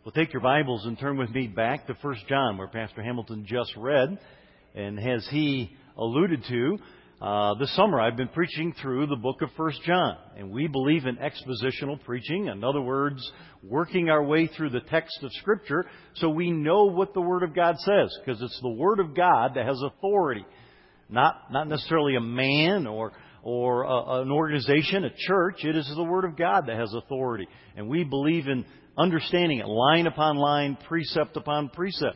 Well, take your Bibles and turn with me back to 1 John, where Pastor Hamilton just read. And as he alluded to, this summer I've been preaching through the book of 1 John. And we believe in expositional preaching. In other words, working our way through the text of Scripture so we know what the Word of God says. Because it's the Word of God that has authority. Not necessarily a man or an organization, a church. It is the Word of God that has authority. And we believe in understanding it line upon line, precept upon precept.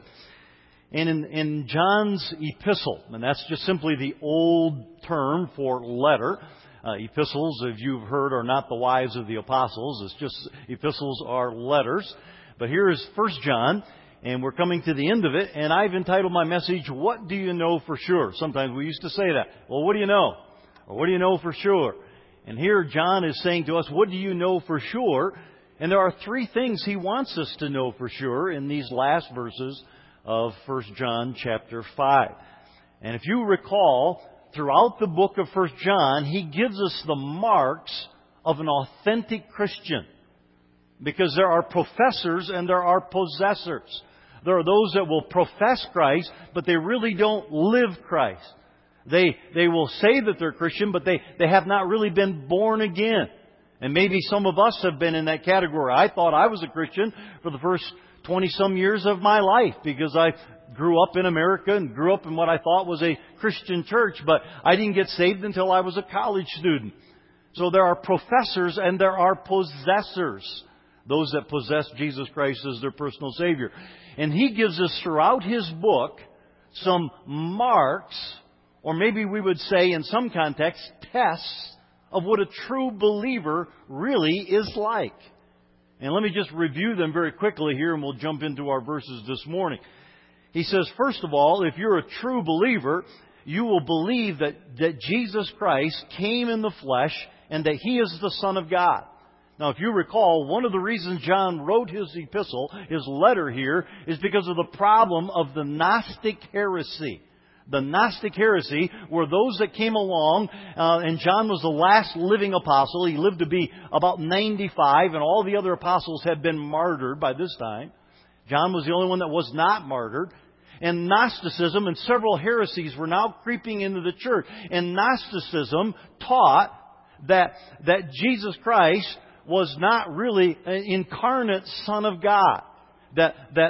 And in John's epistle, and that's just simply the old term for letter. Epistles, as you've heard, are not the wives of the apostles. It's just epistles are letters. But here is 1 John, and we're coming to the end of it. And I've entitled my message, What Do You Know For Sure? Sometimes we used to say that. Well, what do you know? Or what do you know for sure? And here John is saying to us, what do you know for sure? And there are three things he wants us to know for sure in these last verses of 1 John chapter 5. And if you recall, throughout the book of 1 John, he gives us the marks of an authentic Christian. Because there are professors and there are possessors. There are those that will profess Christ, but they really don't live Christ. They will say that they're Christian, but they have not really been born again. And maybe some of us have been in that category. I thought I was a Christian for the first 20-some years of my life because I grew up in America and grew up in what I thought was a Christian church. But I didn't get saved until I was a college student. So there are professors and there are possessors. Those that possess Jesus Christ as their personal Savior. And he gives us throughout his book some marks, or maybe we would say in some contexts, tests of what a true believer really is like. And let me just review them very quickly here and we'll jump into our verses this morning. He says, first of all, if you're a true believer, you will believe that Jesus Christ came in the flesh and that He is the Son of God. Now, if you recall, one of the reasons John wrote his epistle, his letter here, is because of the problem of the Gnostic heresy. The Gnostic heresy were those that came along, and John was the last living apostle. He lived to be about 95, and all the other apostles had been martyred by this time. John was the only one that was not martyred. And Gnosticism and several heresies were now creeping into the church. And Gnosticism taught that Jesus Christ was not really an incarnate Son of God. That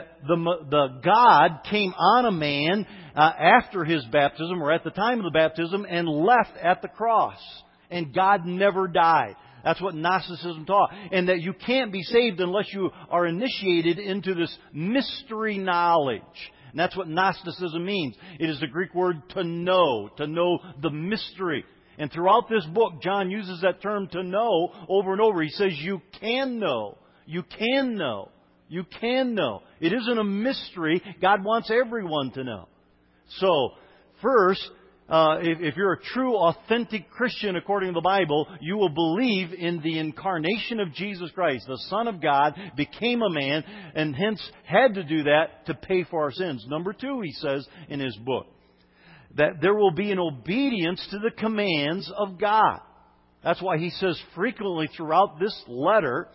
the God came on a man after his baptism or at the time of the baptism and left at the cross. And God never died. That's what Gnosticism taught. And that you can't be saved unless you are initiated into this mystery knowledge. And that's what Gnosticism means. It is the Greek word to know the mystery. And throughout this book, John uses that term to know over and over. He says, you can know. You can know. You can know. It isn't a mystery. God wants everyone to know. So, first, if you're a true, authentic Christian according to the Bible, you will believe in the incarnation of Jesus Christ. The Son of God became a man and hence had to do that to pay for our sins. Number two, he says in his book, that there will be an obedience to the commands of God. That's why he says frequently throughout this letter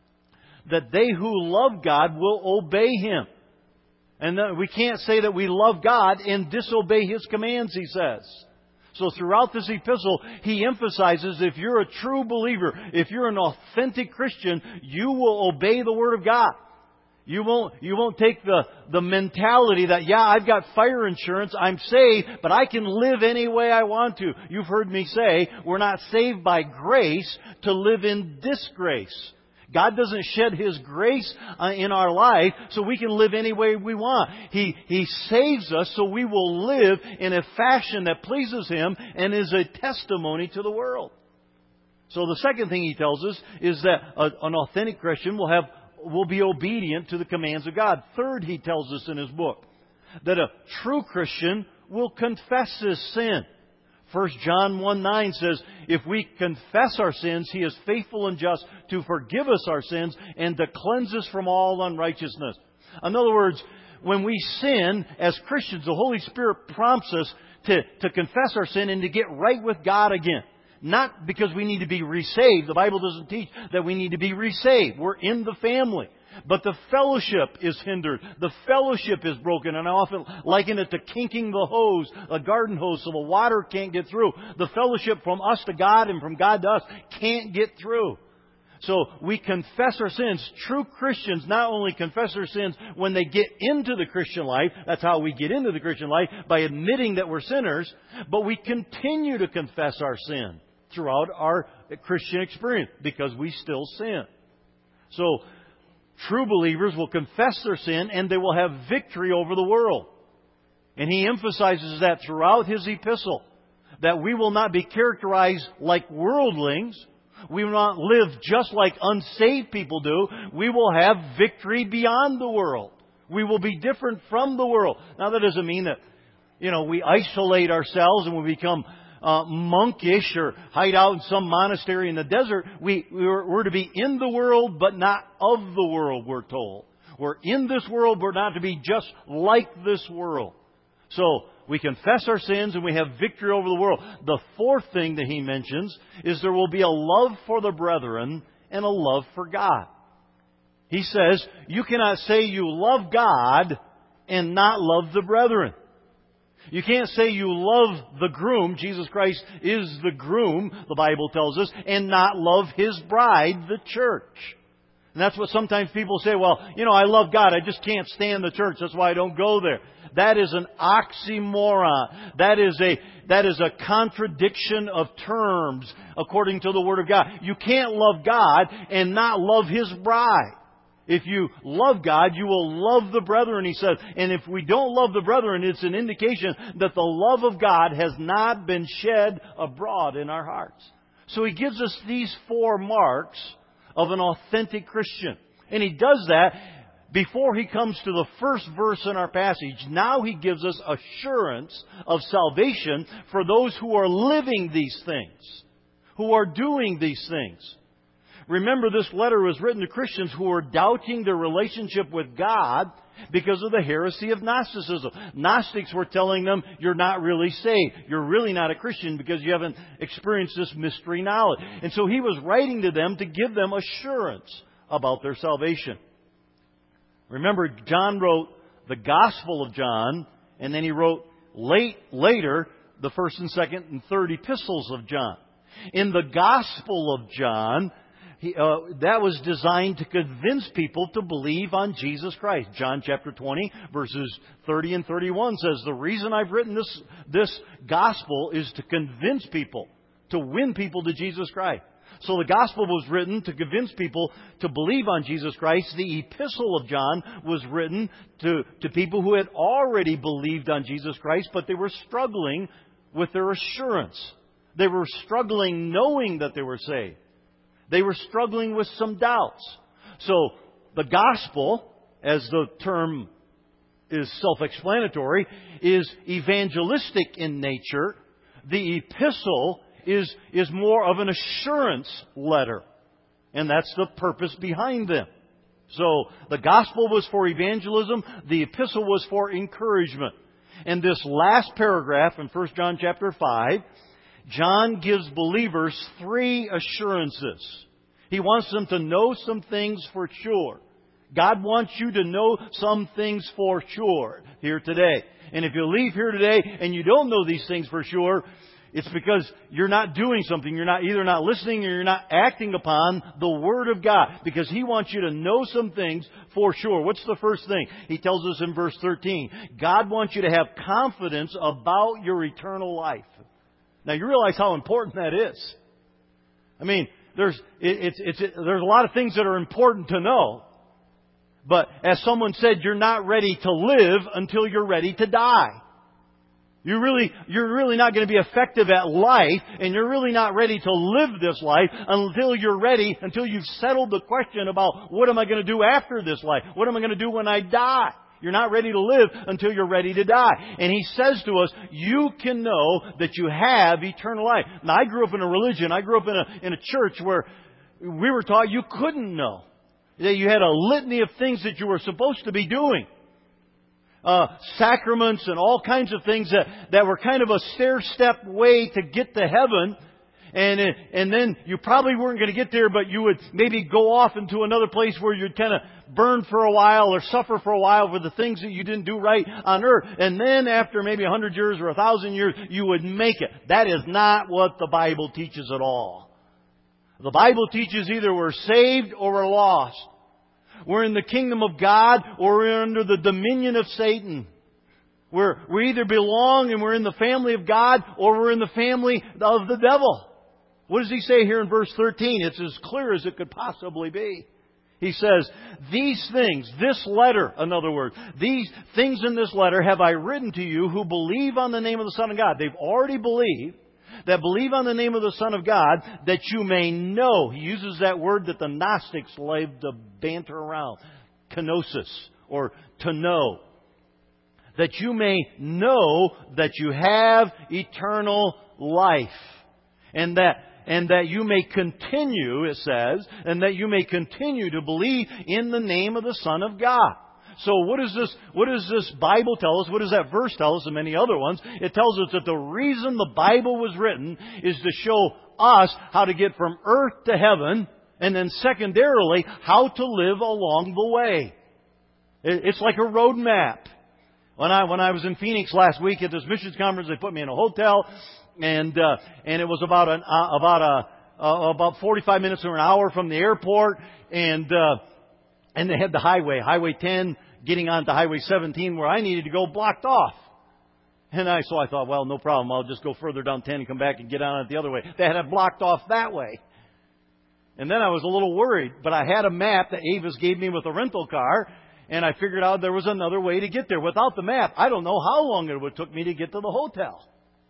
that they who love God will obey Him. And we can't say that we love God and disobey His commands, he says. So throughout this epistle, he emphasizes if you're a true believer, if you're an authentic Christian, you will obey the Word of God. You won't take the mentality that, yeah, I've got fire insurance, I'm saved, but I can live any way I want to. You've heard me say, we're not saved by grace to live in disgrace. God doesn't shed His grace in our life so we can live any way we want. He saves us so we will live in a fashion that pleases Him and is a testimony to the world. So the second thing he tells us is that an authentic Christian will be obedient to the commands of God. Third, he tells us in his book that a true Christian will confess his sin. 1 John 1:9 says, if we confess our sins, He is faithful and just to forgive us our sins and to cleanse us from all unrighteousness. In other words, when we sin as Christians, the Holy Spirit prompts us to confess our sin and to get right with God again. Not because we need to be resaved. The Bible doesn't teach that we need to be resaved. We're in the family. But the fellowship is hindered. The fellowship is broken. And I often liken it to kinking the hose, a garden hose, so the water can't get through. The fellowship from us to God and from God to us can't get through. So we confess our sins. True Christians not only confess their sins when they get into the Christian life, that's how we get into the Christian life, by admitting that we're sinners, but we continue to confess our sin throughout our Christian experience because we still sin. So true believers will confess their sin and they will have victory over the world. And he emphasizes that throughout his epistle, that we will not be characterized like worldlings. We will not live just like unsaved people do. We will have victory beyond the world. We will be different from the world. Now that doesn't mean that, we isolate ourselves and we become monkish or hide out in some monastery in the desert. We're to be in the world, but not of the world, we're told. We're in this world, we're not to be just like this world. So, we confess our sins and we have victory over the world. The fourth thing that he mentions is there will be a love for the brethren and a love for God. He says, you cannot say you love God and not love the brethren. You can't say you love the groom, Jesus Christ is the groom, the Bible tells us, and not love His bride, the church. And that's what sometimes people say, well, I love God, I just can't stand the church, that's why I don't go there. That is an oxymoron. That is a contradiction of terms according to the Word of God. You can't love God and not love His bride. If you love God, you will love the brethren, he says. And if we don't love the brethren, it's an indication that the love of God has not been shed abroad in our hearts. So he gives us these 4 marks of an authentic Christian. And he does that before he comes to the first verse in our passage. Now he gives us assurance of salvation for those who are living these things, who are doing these things. Remember, this letter was written to Christians who were doubting their relationship with God because of the heresy of Gnosticism. Gnostics were telling them, you're not really saved. You're really not a Christian because you haven't experienced this mystery knowledge. And so he was writing to them to give them assurance about their salvation. Remember, John wrote the Gospel of John, and then he wrote later the 1st and 2nd and 3rd epistles of John. In the Gospel of John, that was designed to convince people to believe on Jesus Christ. John chapter 20, verses 30 and 31 says, the reason I've written this Gospel is to convince people, to win people to Jesus Christ. So the Gospel was written to convince people to believe on Jesus Christ. The Epistle of John was written to people who had already believed on Jesus Christ, but they were struggling with their assurance. They were struggling knowing that they were saved. They were struggling with some doubts. So the Gospel, as the term is self-explanatory, is evangelistic in nature. The Epistle is more of an assurance letter. And that's the purpose behind them. So the Gospel was for evangelism. The Epistle was for encouragement. And this last paragraph in 1 John chapter 5, John gives believers 3 assurances. He wants them to know some things for sure. God wants you to know some things for sure here today. And if you leave here today and you don't know these things for sure, it's because you're not doing something. You're either not listening or you're not acting upon the Word of God. Because He wants you to know some things for sure. What's the first thing? He tells us in verse 13. God wants you to have confidence about your eternal life. Now you realize how important that is. I mean, there's a lot of things that are important to know. But as someone said, you're not ready to live until you're ready to die. You're really not going to be effective at life, and you're really not ready to live this life until you've settled the question about what am I going to do after this life? What am I going to do when I die? You're not ready to live until you're ready to die. And He says to us, you can know that you have eternal life. Now, I grew up in a religion. I grew up in a church where we were taught you couldn't know. That you had a litany of things that you were supposed to be doing. Sacraments and all kinds of things that were kind of a stair-step way to get to heaven. And then you probably weren't going to get there, but you would maybe go off into another place where you'd kind of burn for a while or suffer for a while for the things that you didn't do right on earth. And then after maybe 100 years or 1,000 years, you would make it. That is not what the Bible teaches at all. The Bible teaches either we're saved or we're lost. We're in the kingdom of God or we're under the dominion of Satan. We either belong and we're in the family of God or we're in the family of the devil. What does he say here in verse 13? It's as clear as it could possibly be. He says, these things, this letter, in other words, these things in this letter have I written to you who believe on the name of the Son of God. They've already believed. That believe on the name of the Son of God, that you may know. He uses that word that the Gnostics like to banter around. Kenosis, or to know. That you may know that you have eternal life. And that you may continue, it says, and that you may continue to believe in the name of the Son of God. So what does this Bible tell us? What does that verse tell us and many other ones? It tells us that the reason the Bible was written is to show us how to get from earth to heaven, and then secondarily, how to live along the way. It's like a road map. When I was in Phoenix last week at this missions conference, they put me in a hotel, and it was about 45 minutes or an hour from the airport, and they had the Highway 10, getting onto Highway 17 where I needed to go, blocked off. So I thought, well, no problem. I'll just go further down 10 and come back and get on it the other way. They had it blocked off that way. And then I was a little worried, but I had a map that Avis gave me with a rental car, and I figured out there was another way to get there. Without the map, I don't know how long it would took me to get to the hotel.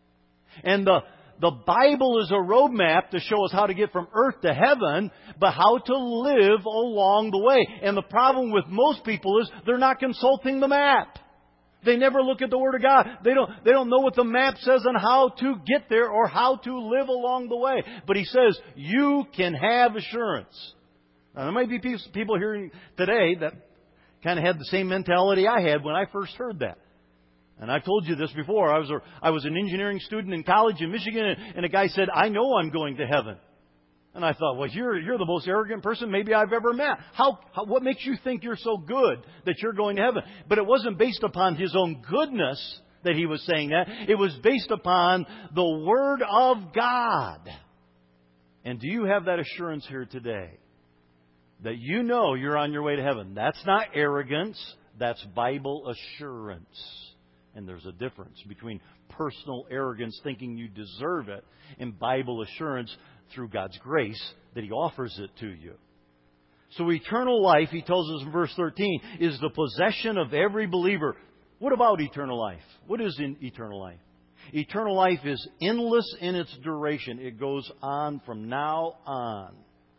And the Bible is a roadmap to show us how to get from earth to heaven, but how to live along the way. And the problem with most people is they're not consulting the map. They never look at the Word of God. They don't know what the map says on how to get there or how to live along the way. But He says, you can have assurance. Now, there might be people here today that kind of had the same mentality I had when I first heard that. And I've told you this before. I was an engineering student in college in Michigan, and a guy said, I know I'm going to heaven. And I thought, well, you're the most arrogant person maybe I've ever met. What makes you think you're so good that you're going to heaven? But it wasn't based upon his own goodness that he was saying that. It was based upon the Word of God. And do you have that assurance here today? That you know you're on your way to heaven. That's not arrogance. That's Bible assurance. And there's a difference between personal arrogance, thinking you deserve it, and Bible assurance through God's grace that He offers it to you. So eternal life, He tells us in verse 13, is the possession of every believer. What about eternal life? What is eternal life? Eternal life is endless in its duration. It goes on from now on.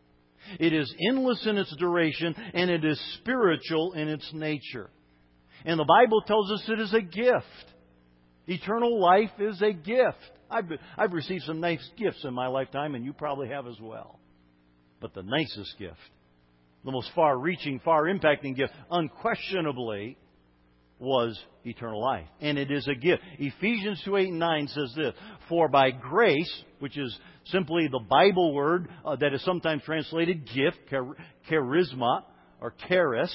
It is endless in its duration, and it is spiritual in its nature. And the Bible tells us it is a gift. Eternal life is a gift. I've received some nice gifts in my lifetime, and you probably have as well. But the nicest gift, the most far-reaching, far-impacting gift, unquestionably, was eternal life. And it is a gift. Ephesians 2:8-9 says this, for by grace, which is simply the Bible word that is sometimes translated gift, charisma, or charis,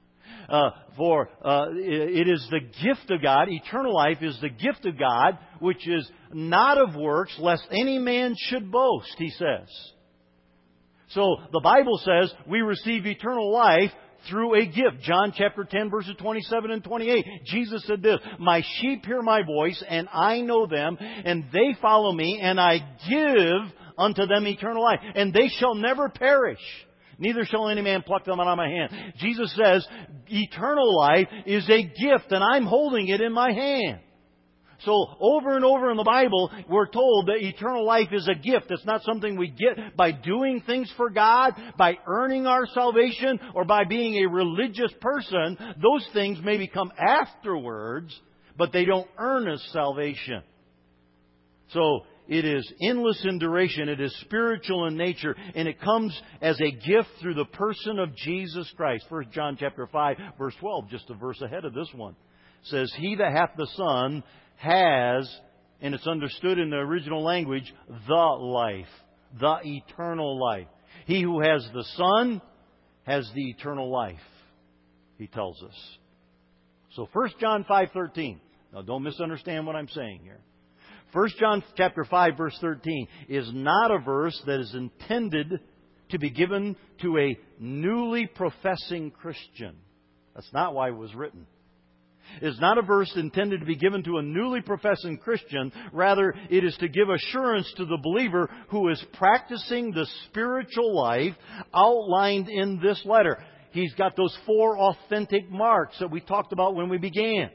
it is the gift of God. Eternal life is the gift of God, which is not of works, lest any man should boast, he says. So the Bible says we receive eternal life through a gift. John chapter 10, verses 27 and 28. Jesus said this, my sheep hear my voice, and I know them, and they follow me, and I give unto them eternal life, and they shall never perish. Neither shall any man pluck them out of my hand. Jesus says eternal life is a gift, and I'm holding it in my hand. So over and over in the Bible, we're told that eternal life is a gift. It's not something we get by doing things for God, by earning our salvation, or by being a religious person. Those things maybe come afterwards, but they don't earn us salvation. So it is endless in duration. It is spiritual in nature. And it comes as a gift through the person of Jesus Christ. 1 John chapter 5, verse 12, just a verse ahead of this one, says, he that hath the Son has And it's understood in the original language, the life, the eternal life. He who has the Son has the eternal life, he tells us. So 1 John 5:13. Now don't misunderstand what I'm saying here. 1 John chapter 5 verse 13 is not a verse that is intended to be given to a newly professing Christian. That's not why it was written. It's not a verse intended to be given to a newly professing Christian. Rather, it is to give assurance to the believer who is practicing the spiritual life outlined in this letter. He's got those 4 authentic marks that we talked about when we began.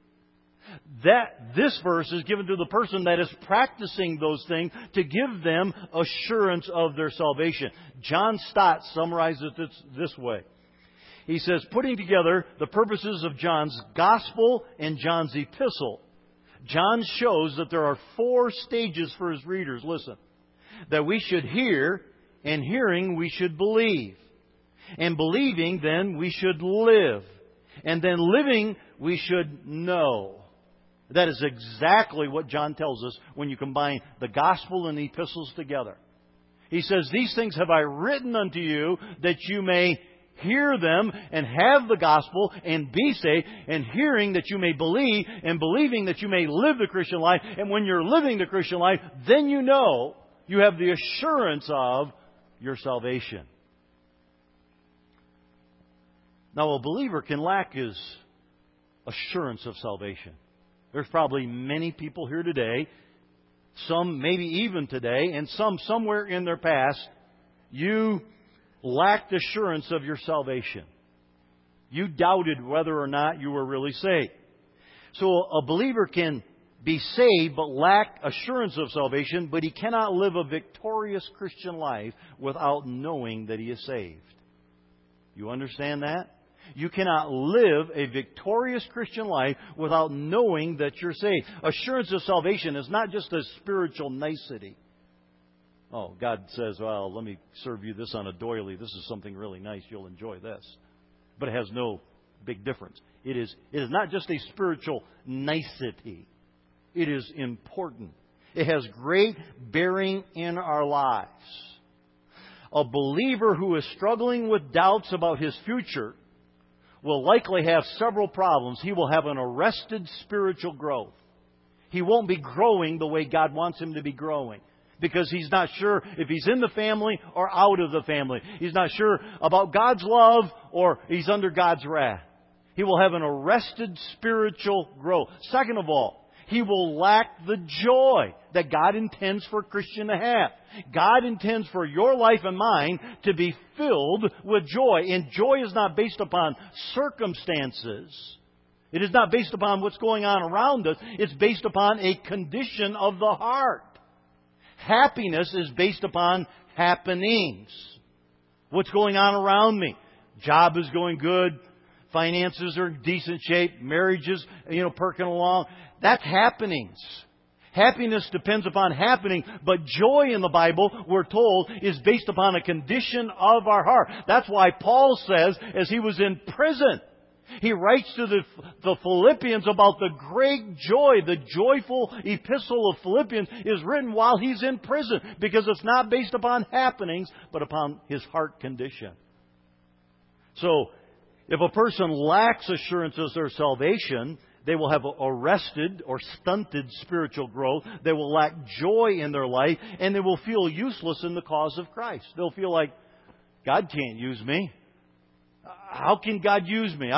This verse is given to the person that is practicing those things to give them assurance of their salvation. John Stott summarizes it this way. He says, putting together the purposes of John's Gospel and John's Epistle, John shows that there are 4 stages for his readers. Listen. That we should hear, and hearing we should believe. And believing, then, we should live. And then living, we should know. That is exactly what John tells us when you combine the Gospel and the Epistles together. He says, these things have I written unto you that you may hear them and have the Gospel and be saved, and hearing that you may believe, and believing that you may live the Christian life. And when you're living the Christian life, then you know you have the assurance of your salvation. Now, a believer can lack his assurance of salvation. There's probably many people here today, some maybe even today, and some somewhere in their past, you lacked assurance of your salvation. You doubted whether or not you were really saved. So a believer can be saved but lack assurance of salvation, but he cannot live a victorious Christian life without knowing that he is saved. You understand that? You cannot live a victorious Christian life without knowing that you're saved. Assurance of salvation is not just a spiritual nicety. Oh, God says, well, let me serve you this on a doily. This is something really nice. You'll enjoy this. But it has no big difference. It is not just a spiritual nicety. It is important. It has great bearing in our lives. A believer who is struggling with doubts about his future will likely have several problems. He will have an arrested spiritual growth. He won't be growing the way God wants him to be growing, because he's not sure if he's in the family or out of the family. He's not sure about God's love or he's under God's wrath. He will have an arrested spiritual growth. Second of all, he will lack the joy that God intends for a Christian to have. God intends for your life and mine to be filled with joy. And joy is not based upon circumstances. It is not based upon what's going on around us. It's based upon a condition of the heart. Happiness is based upon happenings. What's going on around me? Job is going good. Finances are in decent shape. Marriages, perking along. That's happenings. Happiness depends upon happening, but joy in the Bible, we're told, is based upon a condition of our heart. That's why Paul says, as he was in prison, he writes to the Philippians about the great joy. The joyful epistle of Philippians is written while he's in prison, because it's not based upon happenings, but upon his heart condition. So, if a person lacks assurance of their salvation, they will have arrested or stunted spiritual growth. They will lack joy in their life, and they will feel useless in the cause of Christ. They'll feel like, God can't use me. How can God use me?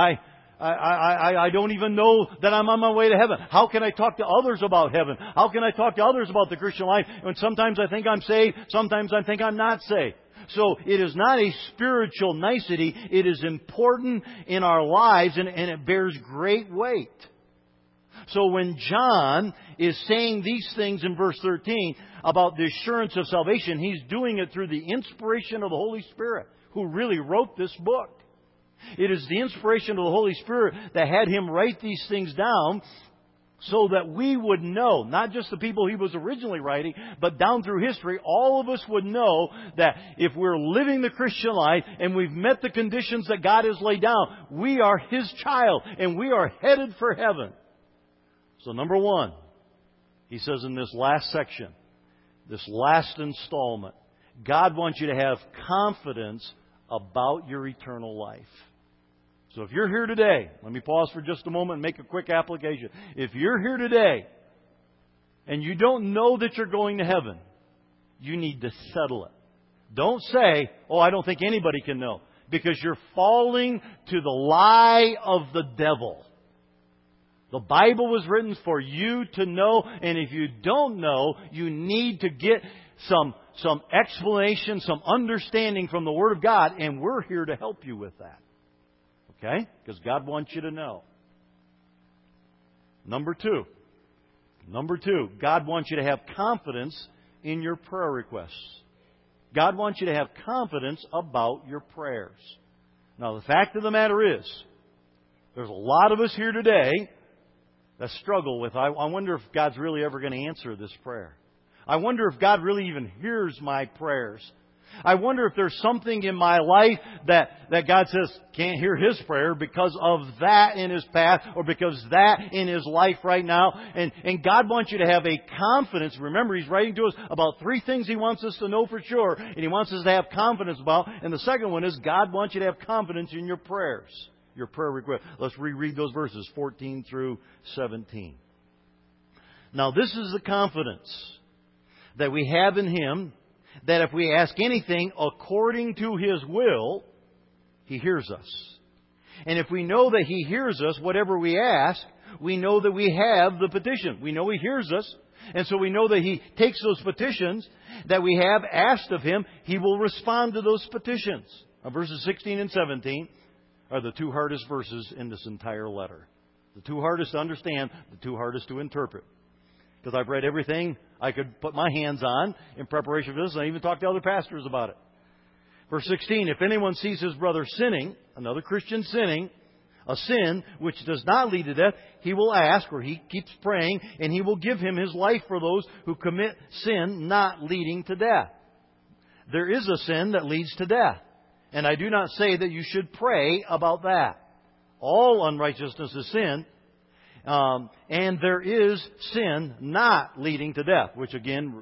I don't even know that I'm on my way to heaven. How can I talk to others about heaven? How can I talk to others about the Christian life? And sometimes I think I'm saved. Sometimes I think I'm not saved. So it is not a spiritual nicety. It is important in our lives, and it bears great weight. So when John is saying these things in verse 13 about the assurance of salvation, he's doing it through the inspiration of the Holy Spirit, who really wrote this book. It is the inspiration of the Holy Spirit that had him write these things down, so that we would know, not just the people he was originally writing, but down through history, all of us would know that if we're living the Christian life and we've met the conditions that God has laid down, we are His child and we are headed for heaven. So number one, He says in this last section, this last installment, God wants you to have confidence about your eternal life. So if you're here today, let me pause for just a moment and make a quick application. If you're here today and you don't know that you're going to heaven, you need to settle it. Don't say, oh, I don't think anybody can know. Because you're falling to the lie of the devil. The Bible was written for you to know, and if you don't know, you need to get some explanation, some understanding from the Word of God, and we're here to help you with that. Okay? Because God wants you to know. Number two, God wants you to have confidence in your prayer requests. God wants you to have confidence about your prayers. Now, the fact of the matter is, there's a lot of us here today that struggle with, I wonder if God's really ever going to answer this prayer. I wonder if God really even hears my prayers. I wonder if there's something in my life that God says can't hear His prayer because of that in His past or because that in His life right now. And God wants you to have a confidence. Remember, He's writing to us about 3 things He wants us to know for sure and He wants us to have confidence about. And the second one is God wants you to have confidence in your prayers, your prayer request. Let's reread those verses, 14 through 17. Now, this is the confidence that we have in Him, that if we ask anything according to His will, He hears us. And if we know that He hears us, whatever we ask, we know that we have the petition. We know He hears us. And so we know that He takes those petitions that we have asked of Him. He will respond to those petitions. Now, verses 16 and 17 are the 2 hardest verses in this entire letter. The 2 hardest to understand, the 2 hardest to interpret. Because I've read everything I could put my hands on in preparation for this, and I even talked to other pastors about it. Verse 16, if anyone sees his brother sinning, another Christian sinning, a sin which does not lead to death, he will ask, or he keeps praying, and He will give him his life for those who commit sin not leading to death. There is a sin that leads to death. And I do not say that you should pray about that. All unrighteousness is sin. And there is sin not leading to death, which again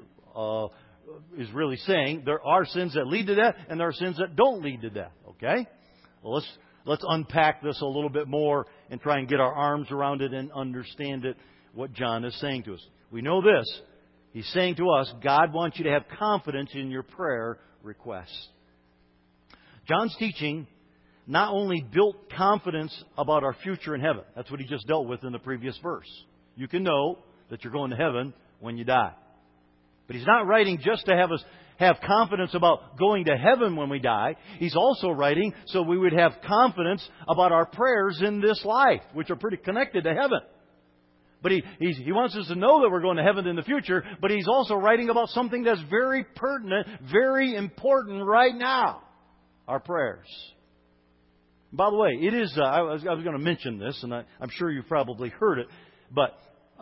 is really saying there are sins that lead to death and there are sins that don't lead to death. Okay? Well, let's unpack this a little bit more and try and get our arms around it and understand it, what John is saying to us. We know this. He's saying to us, God wants you to have confidence in your prayer requests. John's teaching not only built confidence about our future in heaven. That's what he just dealt with in the previous verse. You can know that you're going to heaven when you die. But he's not writing just to have us have confidence about going to heaven when we die. He's also writing so we would have confidence about our prayers in this life, which are pretty connected to heaven. But he wants us to know that we're going to heaven in the future, but he's also writing about something that's very pertinent, very important right now. Our prayers. By the way, it is, I was going to mention this, and I'm sure you've probably heard it, but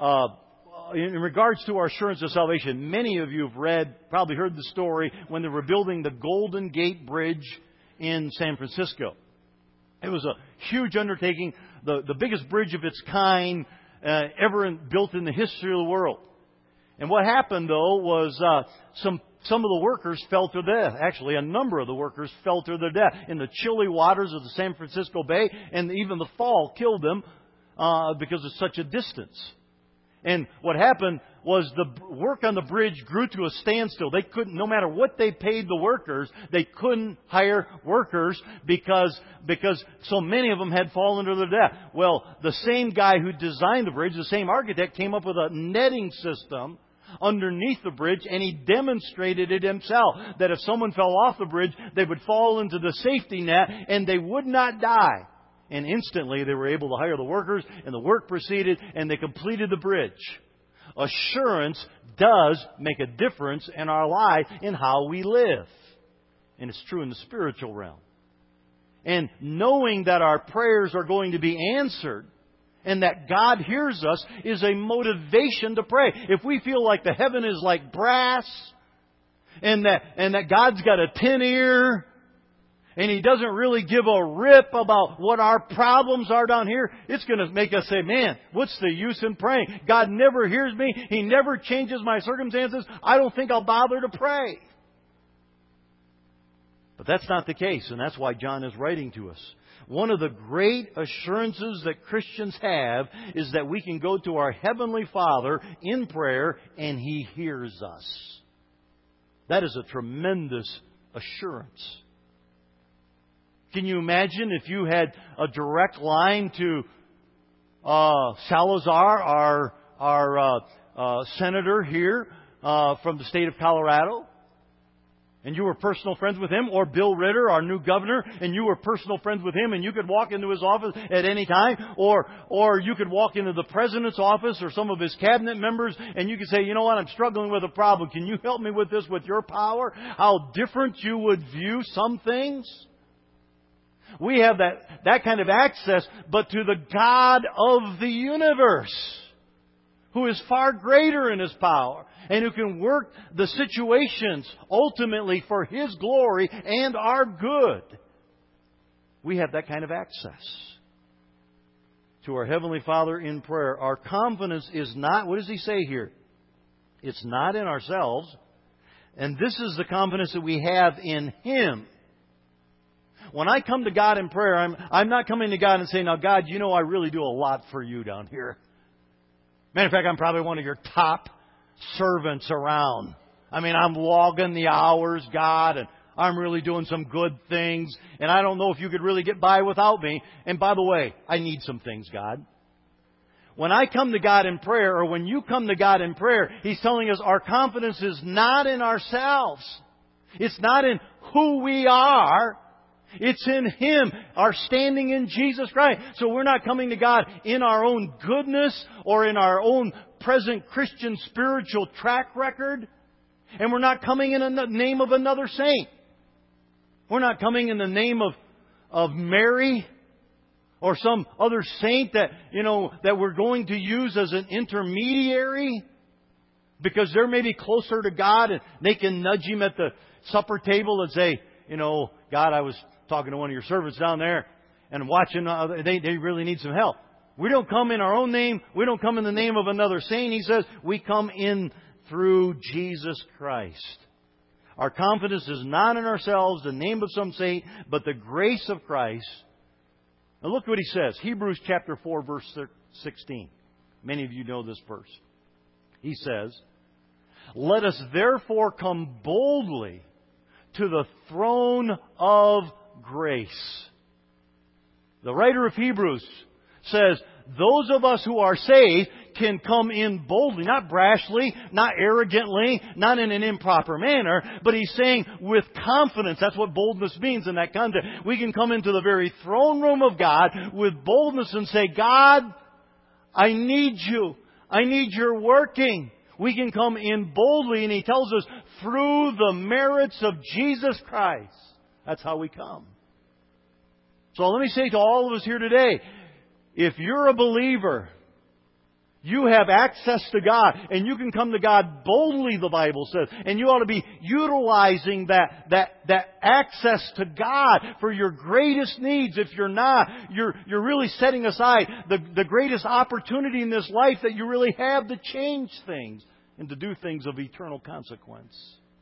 in regards to our assurance of salvation, many of you have probably heard the story when they were building the Golden Gate Bridge in San Francisco. It was a huge undertaking, the biggest bridge of its kind ever built in the history of the world. And what happened, though, was some of the workers fell to death. Actually, a number of the workers fell to their death in the chilly waters of the San Francisco Bay, and even the fall killed them because of such a distance. And what happened was the work on the bridge grew to a standstill. They couldn't, no matter what they paid the workers, they couldn't hire workers because so many of them had fallen to their death. Well, the same guy who designed the bridge, the same architect, came up with a netting system underneath the bridge, and he demonstrated it himself, that if someone fell off the bridge, they would fall into the safety net and they would not die. And instantly they were able to hire the workers, and the work proceeded, and they completed the bridge. Assurance does make a difference in our life, in how we live. And it's true in the spiritual realm. And knowing that our prayers are going to be answered, and that God hears us, is a motivation to pray. If we feel like the heaven is like brass, and that God's got a tin ear, and He doesn't really give a rip about what our problems are down here, it's going to make us say, man, what's the use in praying? God never hears me. He never changes my circumstances. I don't think I'll bother to pray. But that's not the case, and that's why John is writing to us. One of the great assurances that Christians have is that we can go to our Heavenly Father in prayer and He hears us. That is a tremendous assurance. Can you imagine if you had a direct line to Salazar, our senator here from the state of Colorado? And you were personal friends with him, or Bill Ritter, our new governor, and you were personal friends with him, and you could walk into his office at any time, or you could walk into the president's office or some of his cabinet members, and you could say, you know what, I'm struggling with a problem. Can you help me with this with your power? How different you would view some things. We have that kind of access, but to the God of the universe, who is far greater in His power, and who can work the situations ultimately for His glory and our good. We have that kind of access to our Heavenly Father in prayer. Our confidence is not, what does He say here? It's not in ourselves. And this is the confidence that we have in Him. When I come to God in prayer, I'm not coming to God and saying, now God, you know I really do a lot for you down here. Matter of fact, I'm probably one of your top servants around. I mean, I'm logging the hours, God, and I'm really doing some good things. And I don't know if you could really get by without me. And by the way, I need some things, God. When I come to God in prayer, or when you come to God in prayer, He's telling us our confidence is not in ourselves. It's not in who we are. It's in Him, our standing in Jesus Christ. So we're not coming to God in our own goodness or in our own present Christian spiritual track record. And we're not coming in the name of another saint. We're not coming in the name of Mary or some other saint that we're going to use as an intermediary because they're maybe closer to God and they can nudge Him at the supper table and say, God, I was talking to one of your servants down there and watching, they really need some help. We don't come in our own name. We don't come in the name of another saint. He says we come in through Jesus Christ. Our confidence is not in ourselves, the name of some saint, but the grace of Christ. Now look what he says. Hebrews chapter 4, verse 16. Many of you know this verse. He says, let us therefore come boldly to the throne of grace. The writer of Hebrews says, those of us who are saved can come in boldly, not brashly, not arrogantly, not in an improper manner, but he's saying with confidence. That's what boldness means in that context. We can come into the very throne room of God with boldness and say, God, I need you. I need your working. We can come in boldly, and he tells us, through the merits of Jesus Christ. That's how we come. So let me say to all of us here today, if you're a believer, you have access to God, and you can come to God boldly, the Bible says, and you ought to be utilizing that access to God for your greatest needs. If you're not, you're really setting aside the greatest opportunity in this life that you really have to change things and to do things of eternal consequence.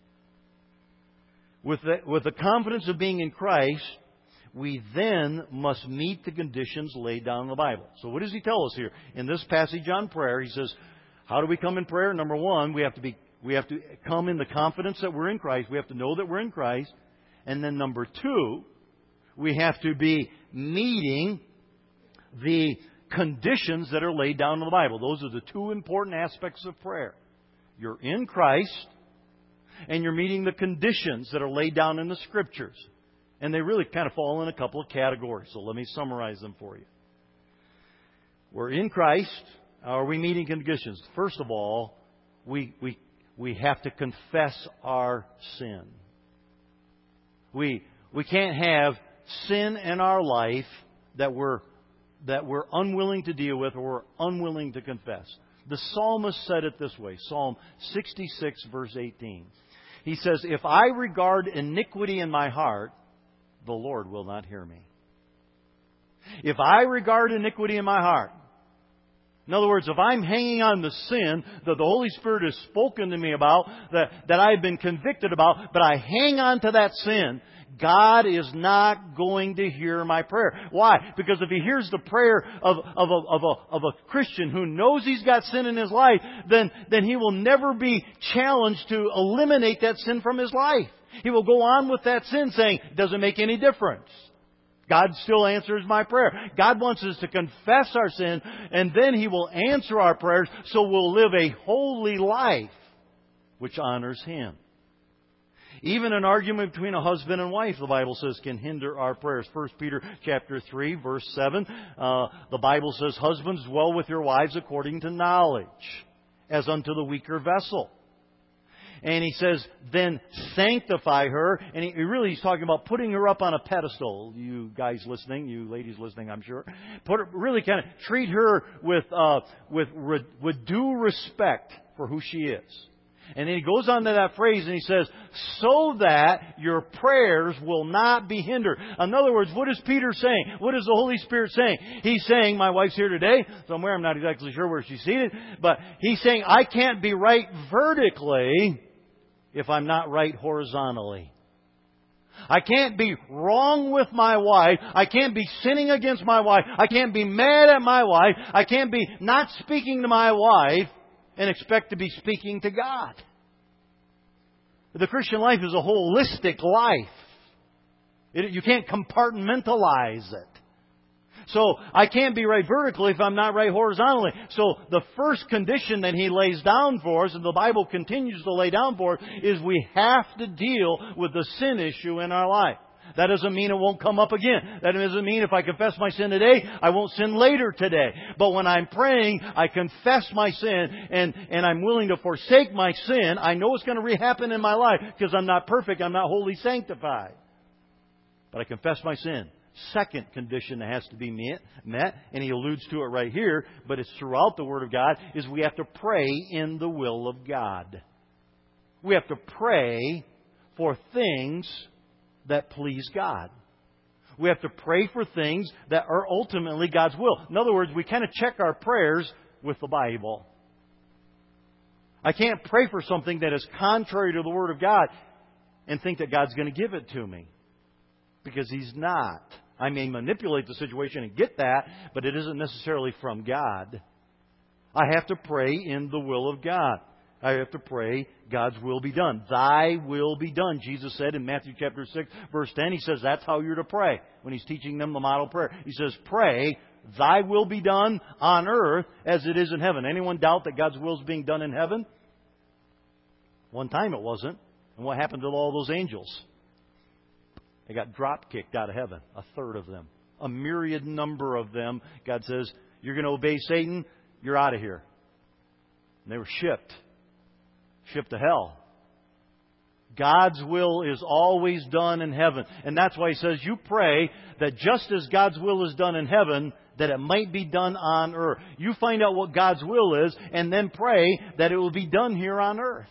With the confidence of being in Christ, we then must meet the conditions laid down in the Bible. So what does he tell us here? In this passage on prayer, he says, how do we come in prayer? Number one, we have to come in the confidence that we're in Christ. We have to know that we're in Christ. And then number two, we have to be meeting the conditions that are laid down in the Bible. Those are the two important aspects of prayer. You're in Christ, and you're meeting the conditions that are laid down in the Scriptures. And they really kind of fall in a couple of categories. So let me summarize them for you. We're in Christ. Are we meeting conditions? First of all, we have to confess our sin. We can't have sin in our life that we're unwilling to deal with or we're unwilling to confess. The psalmist said it this way, Psalm 66, verse 18. He says, if I regard iniquity in my heart, the Lord will not hear me. If I regard iniquity in my heart, in other words, if I'm hanging on the sin that the Holy Spirit has spoken to me about, that I've been convicted about, but I hang on to that sin, God is not going to hear my prayer. Why? Because if He hears the prayer of a Christian who knows he's got sin in his life, then he will never be challenged to eliminate that sin from his life. He will go on with that sin saying, it doesn't make any difference. God still answers my prayer. God wants us to confess our sin, and then He will answer our prayers, so we'll live a holy life which honors Him. Even an argument between a husband and wife, the Bible says, can hinder our prayers. 1 Peter chapter 3, verse 7, the Bible says, husbands, dwell with your wives according to knowledge, as unto the weaker vessel. And he says, then sanctify her. And he's talking about putting her up on a pedestal. You guys listening, you ladies listening, I'm sure. Really kind of treat her with due respect for who she is. And then he goes on to that phrase and he says, so that your prayers will not be hindered. In other words, what is Peter saying? What is the Holy Spirit saying? He's saying, my wife's here today, somewhere, I'm not exactly sure where she's seated, but he's saying, I can't be right vertically if I'm not right horizontally. I can't be wrong with my wife. I can't be sinning against my wife. I can't be mad at my wife. I can't be not speaking to my wife and expect to be speaking to God. The Christian life is a holistic life. You can't compartmentalize it. So I can't be right vertically if I'm not right horizontally. So the first condition that He lays down for us, and the Bible continues to lay down for us, is we have to deal with the sin issue in our life. That doesn't mean it won't come up again. That doesn't mean if I confess my sin today, I won't sin later today. But when I'm praying, I confess my sin and I'm willing to forsake my sin. I know it's going to re-happen in my life because I'm not perfect. I'm not wholly sanctified. But I confess my sin. Second condition that has to be met, and he alludes to it right here, but it's throughout the Word of God, is we have to pray in the will of God. We have to pray for things that please God. We have to pray for things that are ultimately God's will. In other words, we kind of check our prayers with the Bible. I can't pray for something that is contrary to the Word of God and think that God's going to give it to me. Because He's not. I may manipulate the situation and get that, but it isn't necessarily from God. I have to pray in the will of God. I have to pray God's will be done. Thy will be done. Jesus said in Matthew chapter 6, verse 10, He says that's how you're to pray when He's teaching them the model prayer. He says, pray, Thy will be done on earth as it is in heaven. Anyone doubt that God's will is being done in heaven? One time it wasn't. And what happened to all those angels? They got drop-kicked out of heaven. A third of them. A myriad number of them. God says, you're going to obey Satan, you're out of here. And they were shipped. Shipped to hell. God's will is always done in heaven. And that's why He says, you pray that just as God's will is done in heaven, that it might be done on earth. You find out what God's will is, and then pray that it will be done here on earth.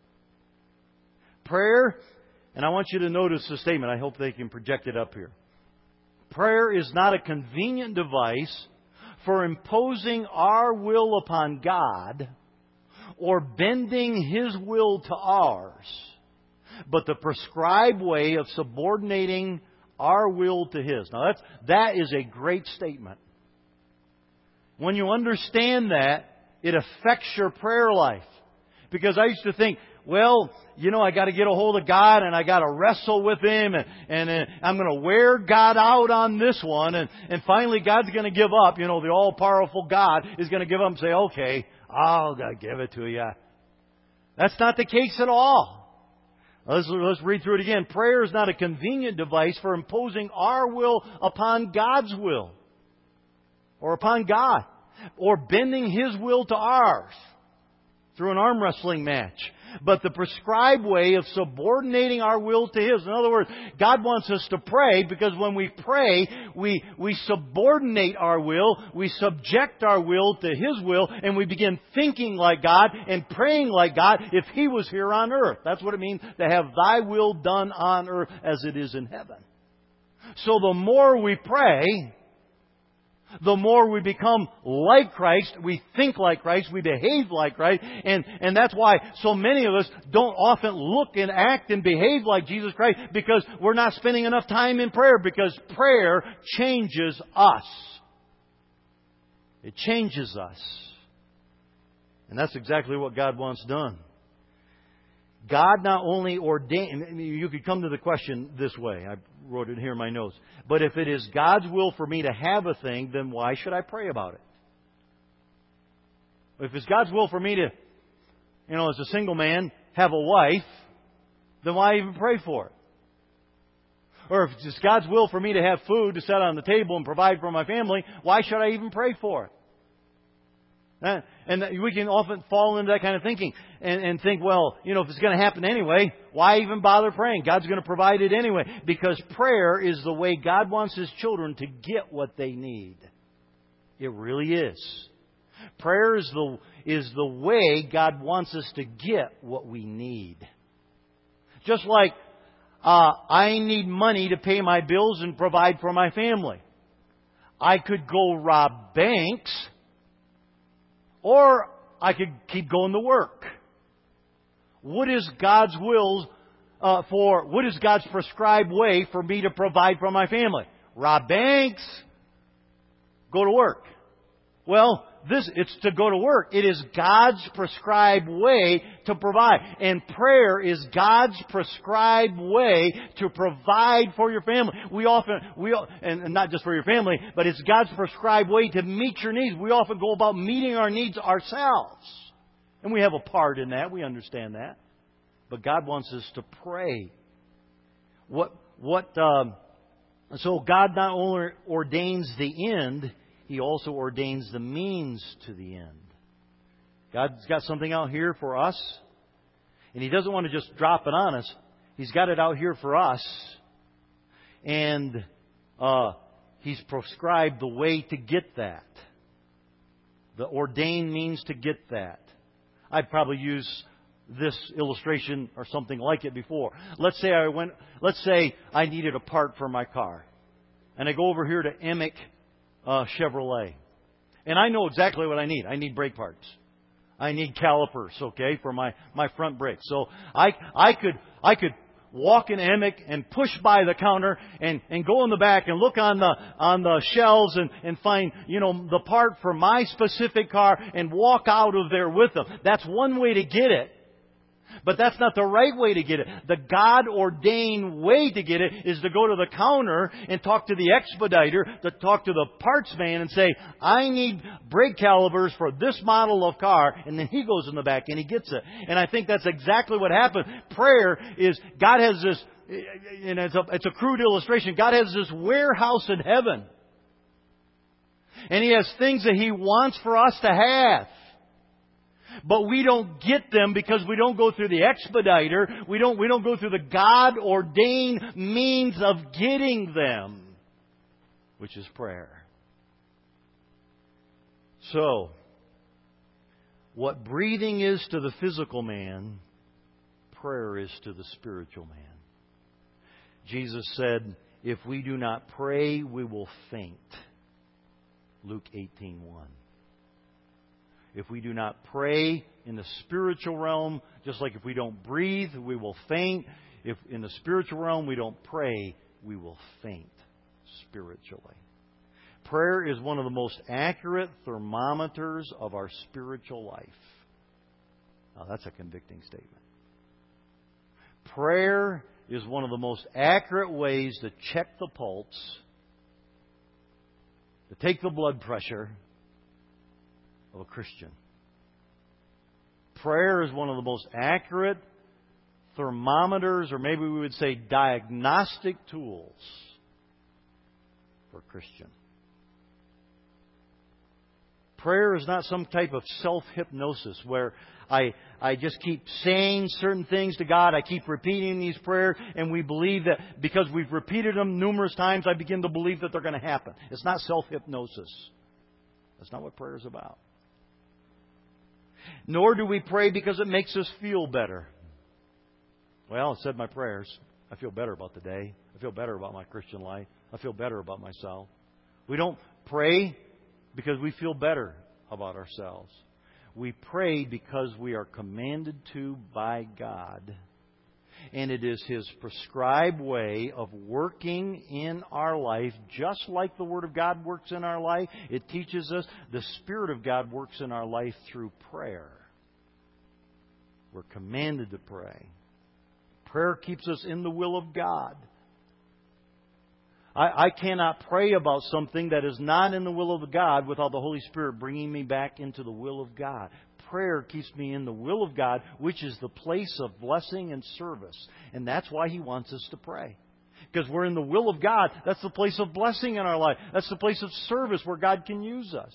Prayer. And I want you to notice the statement. I hope they can project it up here. Prayer is not a convenient device for imposing our will upon God or bending His will to ours, but the prescribed way of subordinating our will to His. Now that is a great statement. When you understand that, it affects your prayer life. Because I used to think, well, I got to get a hold of God and I got to wrestle with Him and I'm going to wear God out on this one and finally God's going to give up. The all-powerful God is going to give up and say, okay, I'll give it to you. That's not the case at all. Let's read through it again. Prayer is not a convenient device for imposing our will upon God's will or upon God or bending His will to ours through an arm wrestling match, but the prescribed way of subordinating our will to His. In other words, God wants us to pray because when we pray, we subordinate our will, we subject our will to His will, and we begin thinking like God and praying like God if He was here on earth. That's what it means to have Thy will done on earth as it is in heaven. So the more we pray, the more we become like Christ, we think like Christ, we behave like Christ, and that's why so many of us don't often look and act and behave like Jesus Christ, because we're not spending enough time in prayer, because prayer changes us. It changes us. And that's exactly what God wants done. God not only ordained, you could come to the question this way. I wrote it here in my notes. But if it is God's will for me to have a thing, then why should I pray about it? If it's God's will for me to, as a single man, have a wife, then why even pray for it? Or if it's God's will for me to have food to set on the table and provide for my family, why should I even pray for it? And we can often fall into that kind of thinking and think, well, if it's going to happen anyway, why even bother praying? God's going to provide it anyway. Because prayer is the way God wants His children to get what they need. It really is. Prayer is the way God wants us to get what we need. Just like I need money to pay my bills and provide for my family. I could go rob banks, or I could keep going to work. What is God's will what is God's prescribed way for me to provide for my family? Rob banks, go to work. Well, it's to go to work. It is God's prescribed way to provide. And prayer is God's prescribed way to provide for your family. And not just for your family, but it's God's prescribed way to meet your needs. We often go about meeting our needs ourselves. And we have a part in that. We understand that. But God wants us to pray. So God not only ordains the end, He also ordains the means to the end. God's got something out here for us, and He doesn't want to just drop it on us. He's got it out here for us, and He's prescribed the way to get that. The ordained means to get that. I'd probably use this illustration or something like it before. Let's say I needed a part for my car, and I go over here to Emick Chevrolet. And I know exactly what I need. I need brake parts. I need calipers, for my front brakes. So I could walk in Emick and push by the counter and go in the back and look on the shelves and find, the part for my specific car and walk out of there with them. That's one way to get it. But that's not the right way to get it. The God-ordained way to get it is to go to the counter and talk to the expediter, to talk to the parts man and say, I need brake calipers for this model of car. And then he goes in the back and he gets it. And I think that's exactly what happened. Prayer is, God has this, and it's a crude illustration, God has this warehouse in heaven. And He has things that He wants for us to have. But we don't get them because we don't go through the expediter. We don't go through the God-ordained means of getting them, which is prayer. So, what breathing is to the physical man, prayer is to the spiritual man. Jesus said, if we do not pray, we will faint. Luke 18:1. If we do not pray in the spiritual realm, just like if we don't breathe, we will faint. If in the spiritual realm we don't pray, we will faint spiritually. Prayer is one of the most accurate thermometers of our spiritual life. Now, that's a convicting statement. Prayer is one of the most accurate ways to check the pulse, to take the blood pressure of a Christian. Prayer is one of the most accurate thermometers, or maybe we would say diagnostic tools for a Christian. Prayer is not some type of self-hypnosis where I just keep saying certain things to God. I keep repeating these prayers, and we believe that because we've repeated them numerous times, I begin to believe that they're going to happen. It's not self-hypnosis. That's not what prayer is about. Nor do we pray because it makes us feel better. Well, I said my prayers. I feel better about the day. I feel better about my Christian life. I feel better about myself. We don't pray because we feel better about ourselves. We pray because we are commanded to by God. And it is His prescribed way of working in our life, just like the Word of God works in our life. It teaches us the Spirit of God works in our life through prayer. We're commanded to pray. Prayer keeps us in the will of God. I cannot pray about something that is not in the will of God without the Holy Spirit bringing me back into the will of God. Prayer keeps me in the will of God, which is the place of blessing and service. And that's why He wants us to pray. Because we're in the will of God. That's the place of blessing in our life. That's the place of service where God can use us.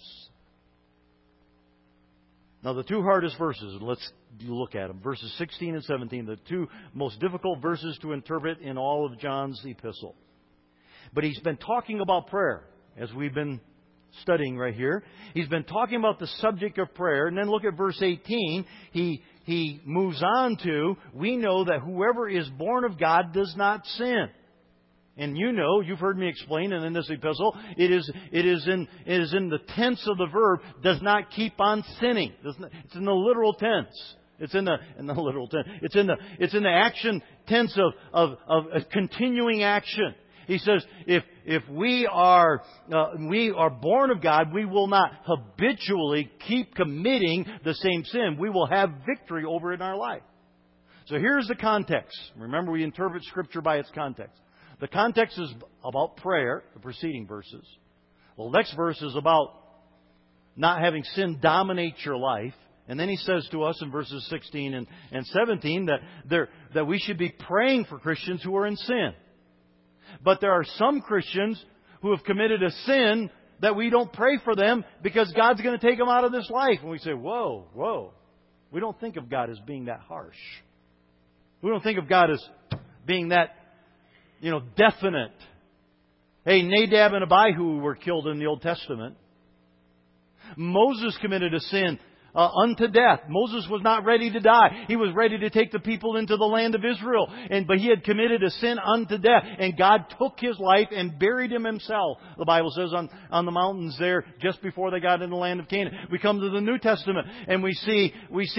Now, the two hardest verses, let's look at them. Verses 16 and 17, the two most difficult verses to interpret in all of John's epistle. But he's been talking about prayer, as we've been studying right here. He's been talking about the subject of prayer. And then look at verse 18. He moves on to, we know that whoever is born of God does not sin. And you've heard me explain, and in this epistle, it is in the tense of the verb, does not keep on sinning. It's in the literal tense. It's in the literal tense. It's in the action tense of a continuing action. He says, if we are born of God, we will not habitually keep committing the same sin. We will have victory over it in our life. So here's the context. Remember, we interpret Scripture by its context. The context is about prayer, the preceding verses. The next verse is about not having sin dominate your life. And then he says to us in verses 16 and 17 that we should be praying for Christians who are in sin. But there are some Christians who have committed a sin that we don't pray for them because God's going to take them out of this life. And we say, whoa. We don't think of God as being that harsh. We don't think of God as being that, definite. Hey, Nadab and Abihu were killed in the Old Testament. Moses committed a sin unto death. Moses was not ready to die. He was ready to take the people into the land of Israel. But he had committed a sin unto death. And God took his life and buried him himself. The Bible says on the mountains there just before they got in the land of Canaan. We come to the New Testament and we see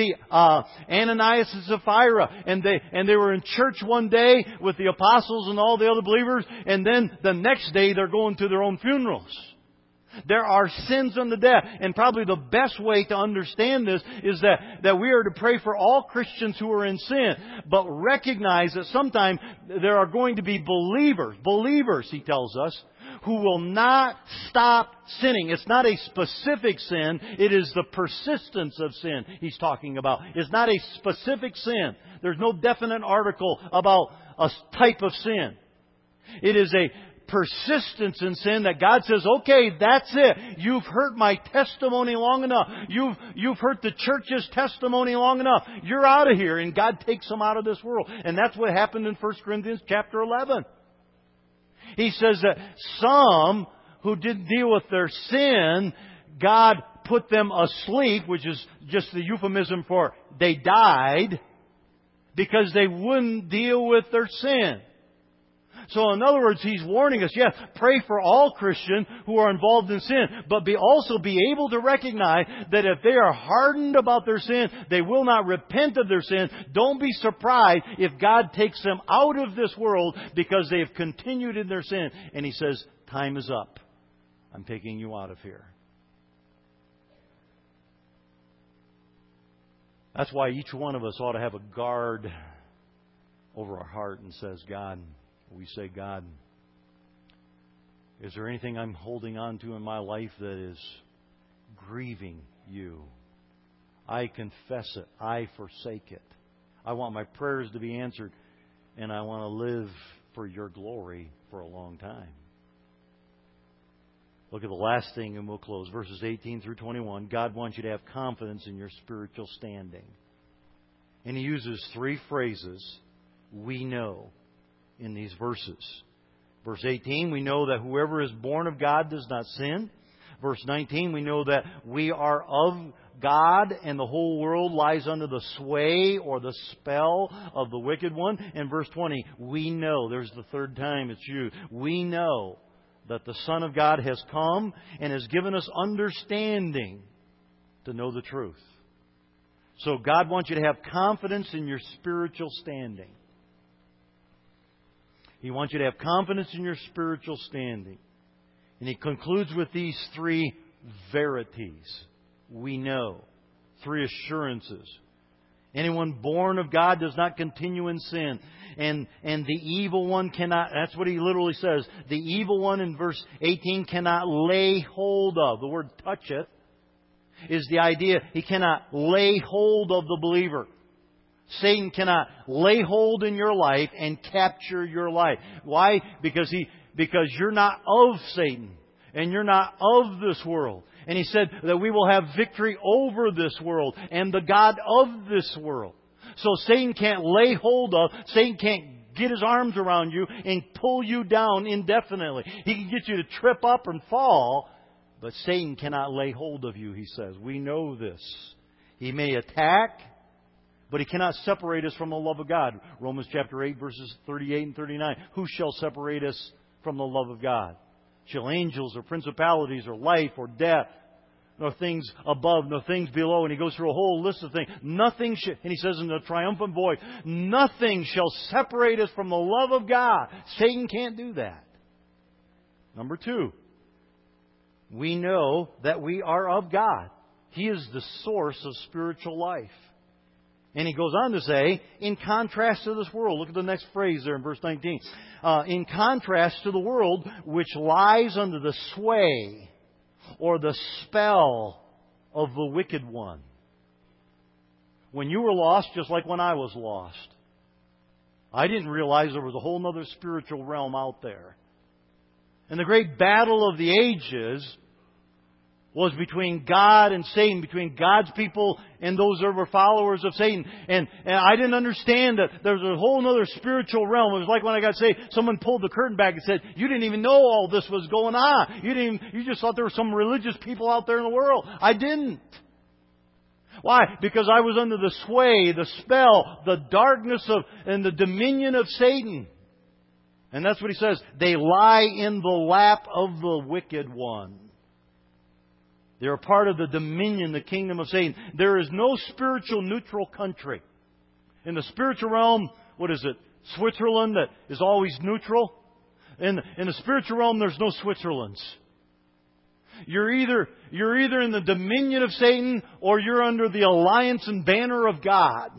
Ananias and Sapphira. And they were in church one day with the apostles and all the other believers. And then the next day they're going to their own funerals. There are sins unto death. And probably the best way to understand this is that we are to pray for all Christians who are in sin. But recognize that sometimes there are going to be believers, he tells us, who will not stop sinning. It's not a specific sin. It is the persistence of sin he's talking about. It's not a specific sin. There's no definite article about a type of sin. It is a persistence in sin that God says, okay, that's it. You've hurt my testimony long enough. You've hurt the church's testimony long enough. You're out of here. And God takes them out of this world. And that's what happened in 1 Corinthians chapter 11. He says that some who didn't deal with their sin, God put them asleep, which is just the euphemism for they died, because they wouldn't deal with their sin. So in other words, he's warning us, yes, pray for all Christians who are involved in sin, but also be able to recognize that if they are hardened about their sin, they will not repent of their sin. Don't be surprised if God takes them out of this world because they have continued in their sin. And he says, time is up. I'm taking you out of here. That's why each one of us ought to have a guard over our heart and says, God, we say, God, is there anything I'm holding on to in my life that is grieving you? I confess it. I forsake it. I want my prayers to be answered, and I want to live for your glory for a long time. Look at the last thing and we'll close. Verses 18 through 21. God wants you to have confidence in your spiritual standing. And he uses three phrases, we know, in these verses. Verse 18, we know that whoever is born of God does not sin. Verse 19, we know that we are of God and the whole world lies under the sway or the spell of the wicked one. In verse 20, we know, there's the third time it's used, we know that the Son of God has come and has given us understanding to know the truth. So God wants you to have confidence in your spiritual standing. He wants you to have confidence in your spiritual standing. And He concludes with these three verities. We know. Three assurances. Anyone born of God does not continue in sin. And the evil one cannot, that's what he literally says. The evil one in verse 18 cannot lay hold of. The word toucheth is the idea he cannot lay hold of the believer. Satan cannot lay hold in your life and capture your life. Why? Because you're not of Satan and you're not of this world. And He said that we will have victory over this world and the god of this world. So Satan can't lay hold of, Satan can't get his arms around you and pull you down indefinitely. He can get you to trip up and fall, but Satan cannot lay hold of you, He says. We know this. He may attack, but he cannot separate us from the love of God. Romans chapter 8, verses 38 and 39. Who shall separate us from the love of God? Shall angels or principalities or life or death, nor things above, nor things below. And he goes through a whole list of things. Nothing and he says in a triumphant voice, nothing shall separate us from the love of God. Satan can't do that. Number two, we know that we are of God. He is the source of spiritual life. And he goes on to say, in contrast to this world, look at the next phrase there in verse 19. In contrast to the world which lies under the sway or the spell of the wicked one. When you were lost, just like when I was lost, I didn't realize there was a whole other spiritual realm out there. And the great battle of the ages was between God and Satan, between God's people and those that were followers of Satan. And I didn't understand that there was a whole other spiritual realm. It was like when I got saved, someone pulled the curtain back and said, you didn't even know all this was going on. You just thought there were some religious people out there in the world. I didn't. Why? Because I was under the sway, the spell, the darkness and the dominion of Satan. And that's what he says. They lie in the lap of the wicked one. They're a part of the dominion, the kingdom of Satan. There is no spiritual neutral country. In the spiritual realm, what is it? Switzerland that is always neutral? In the spiritual realm, there's no Switzerlands. You're either in the dominion of Satan or you're under the alliance and banner of God.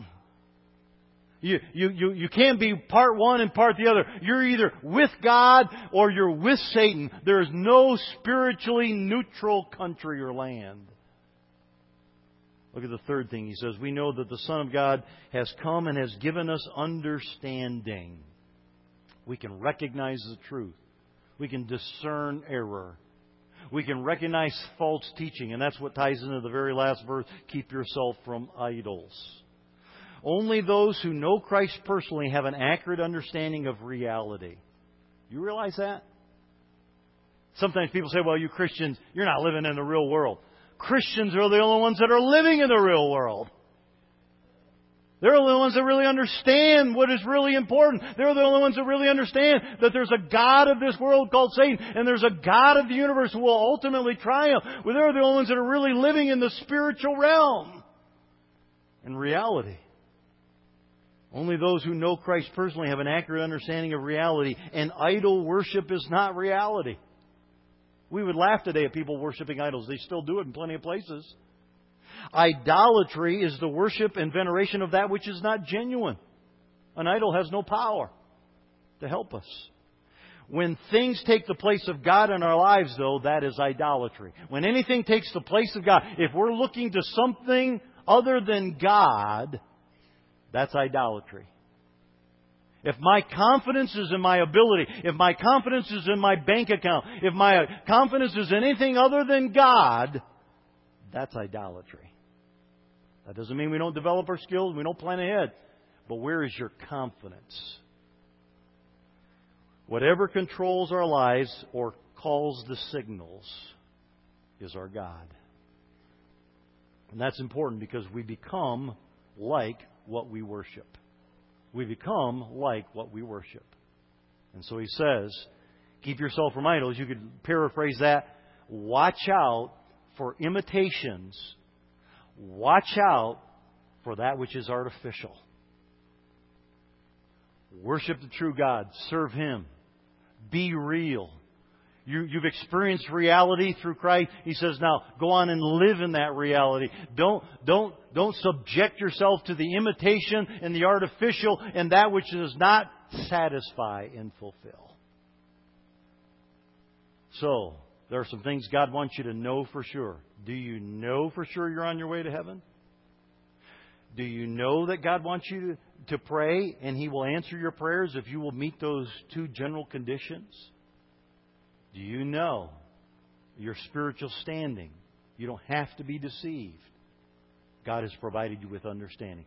You can't be part one and part the other. You're either with God or you're with Satan. There is no spiritually neutral country or land. Look at the third thing. He says, we know that the Son of God has come and has given us understanding. We can recognize the truth. We can discern error. We can recognize false teaching. And that's what ties into the very last verse. Keep yourself from idols. Only those who know Christ personally have an accurate understanding of reality. You realize that? Sometimes people say, well, you Christians, you're not living in the real world. Christians are the only ones that are living in the real world. They're the only ones that really understand what is really important. They're the only ones that really understand that there's a God of this world called Satan, and there's a God of the universe who will ultimately triumph. Well, they're the only ones that are really living in the spiritual realm. In reality. Only those who know Christ personally have an accurate understanding of reality. And idol worship is not reality. We would laugh today at people worshiping idols. They still do it in plenty of places. Idolatry is the worship and veneration of that which is not genuine. An idol has no power to help us. When things take the place of God in our lives, though, that is idolatry. When anything takes the place of God, if we're looking to something other than God, that's idolatry. If my confidence is in my ability, if my confidence is in my bank account, if my confidence is in anything other than God, that's idolatry. That doesn't mean we don't develop our skills, we don't plan ahead. But where is your confidence? Whatever controls our lives or calls the signals is our God. And that's important because we become like what we worship. We become like what we worship. And so he says, keep yourself from idols. You could paraphrase that. Watch out for imitations. Watch out for that which is artificial. Worship the true God. Serve Him. Be real. You've experienced reality through Christ. He says, now go on and live in that reality. Don't subject yourself to the imitation and the artificial and that which does not satisfy and fulfill. So, there are some things God wants you to know for sure. Do you know for sure you're on your way to heaven? Do you know that God wants you to pray and He will answer your prayers if you will meet those two general conditions? Do you know your spiritual standing? You don't have to be deceived. God has provided you with understanding.